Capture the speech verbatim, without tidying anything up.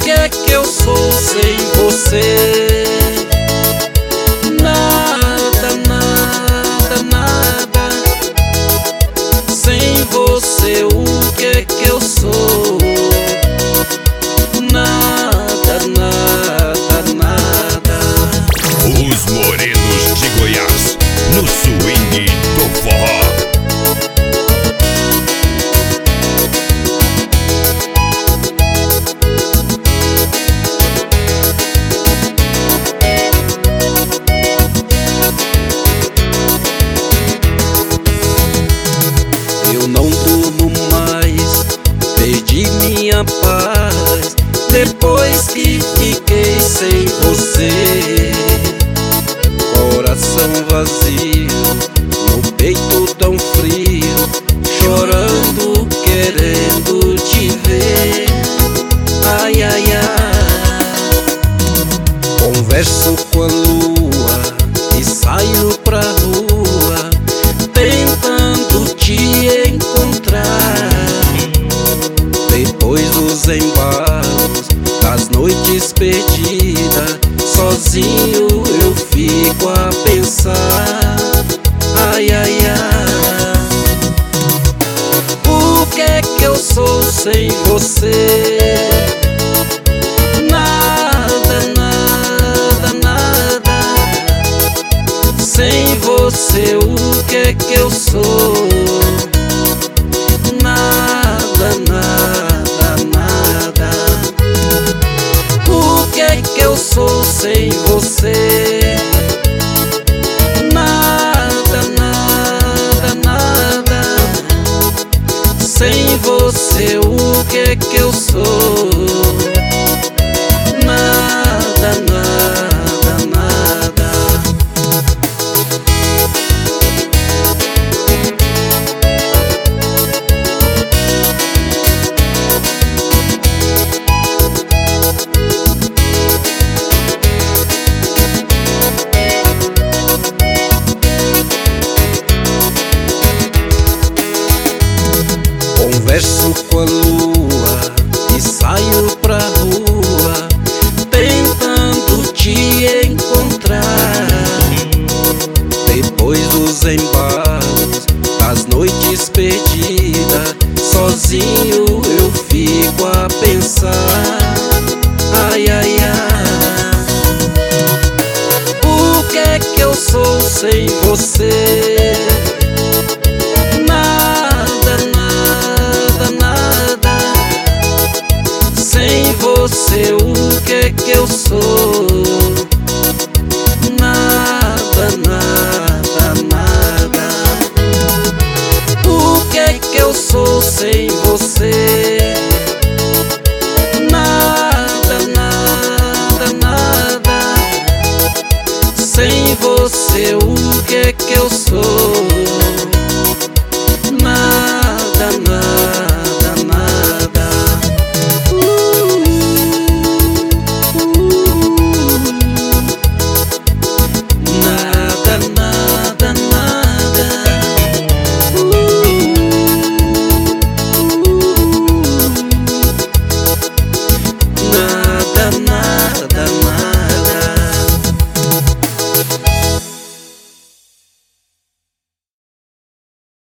que é que eu sou sem você? Nada, nada, nada. Sem você o que é que eu sou? Nada, nada, nada. Os Morenos de Goiás, no swing do forró. Eu não durmo mais, perdi minha paz depois que fiquei sem você. Coração vazio, no peito tão frio, chorando, querendo te ver. Ai, ai, ai. Converso com a lua e saio pra rua, tentando te encontrar. Depois dos embalos, das noites perdidas, sozinho eu fico a pensar. Ai, ai, ai. O que é que eu sou sem você? Nada, nada, nada. Sem você o que é que eu sou? Nada, nada, nada. O que é que eu sou sem você? Nada, nada, nada. Sem você o que é que eu sou? Nada, nada, nada. Converso com a lua e saio pra rua, tentando te encontrar. Depois dos embalos, das noites perdidas, sozinho eu fico a pensar. Ai, ai, ai. O que é que eu sou sem você? Sem você o que é que eu sou? Nada, nada, nada. O que é que eu sou sem você?